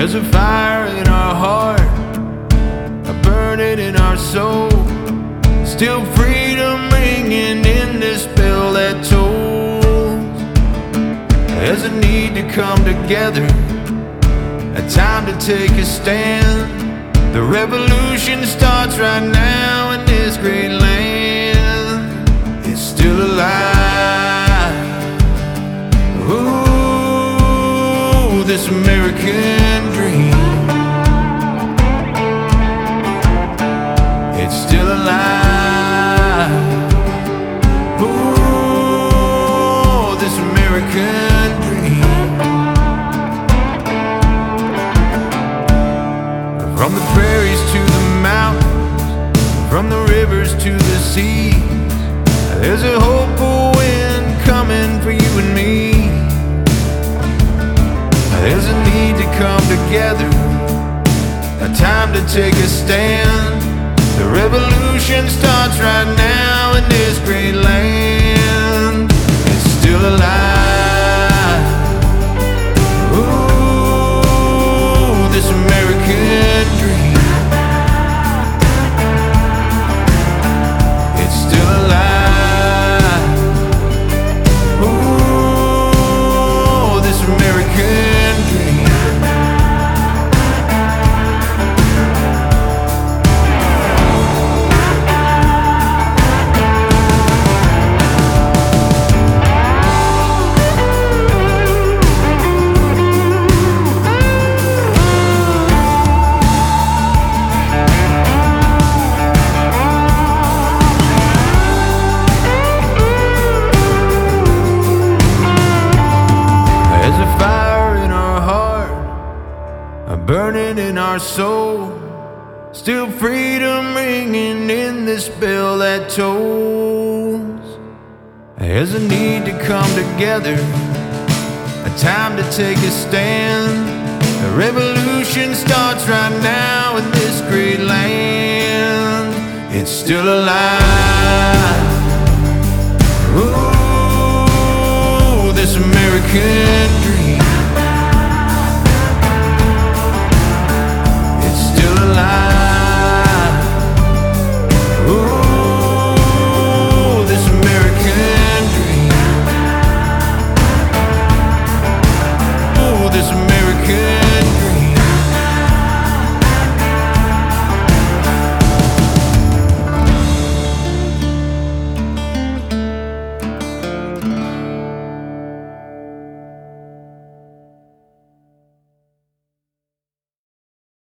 There's a fire in our heart, a burning in our soul. Still freedom ringing in this bell that tolls. There's a need to come together, a time to take a stand. The revolution starts right now in this great land. It's still alive. Ooh, this American dream. It's still alive. Ooh, this American dream. From the prairies to the mountains, from the rivers to the seas, there's a hopeful wind coming for you and me. There's a need to come together, a time to take a stand. The revolution starts right now in this great land. It's still alive. Ooh, this American dream. It's still alive. Ooh, this American dream. Burning in our soul, still freedom ringing in this bell that tolls. There's a need to come together, a time to take a stand. The revolution starts right now in this great land. It's still alive. Ooh, this American